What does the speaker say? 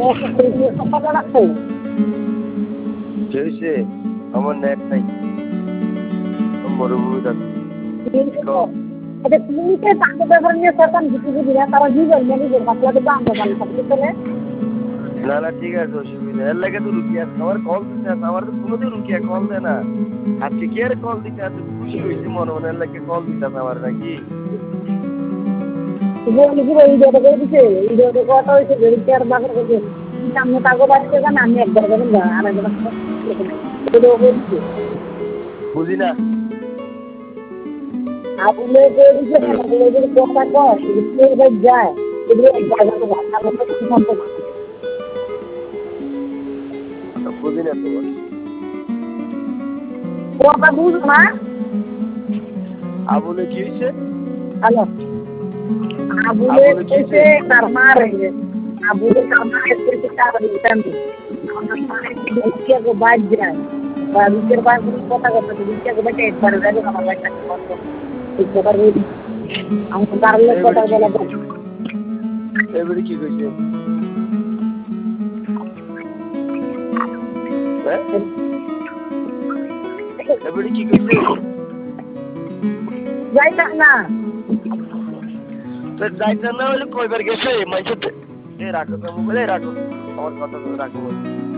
হয়েছে আমার নেট নাই মরুভূমি যাচ্ছে ক্লিনিকে চাকরি ব্যাপার নিয়ে সরকার কিছু বুঝি না তারা জীবন নিজের মাসলাতে দাম দেবেন থাকলে চলে না না ঠিক আছে অসুবিধা এর লাগে তো রুকিয়া আমার কল দিতে আছে আমার তো কোনোদিন রুকিয়া কল দেয় না আজকে কি আর কল দিতে আছে খুশি হয়েছে মনে মনে এর লাগে কল দিতে আছে আমার নাকি ভিডিওটা করে দিচ্ছে ভিডিওটা কথা হয়েছে রিচার বাজার করছে সামনে কাগজ আসছে না আমি একবার করবেন আর একবার বলছি বুঝি না আপনি বলছেন এগুলো যদি কথা কয় এগুলো যায় এগুলো জায়গা তো ভাষা মতো সম্পর্ক বুঝি না তো কথা বুঝো না আবুলে কি হয়েছে হ্যালো আবুলে কইছে তার মা রে আবুলে তার মা কইছে তার দিতাম আমরা মানে দুকিয়া গো বাজ যায় বা দুকের বাজ কথা কথা দুকিয়া গো বাজে একবার যাবে আমার একটা কথা এই কথা বলি আমি কারলে কথা বলা যায় এবারে কি কইছে এবারে কি কইছে যাইতা না তো যাইতা না হলে কয়বার গেছে মাইছে এ রাখো তো মোবাইলে রাখো আমার কথা রাখো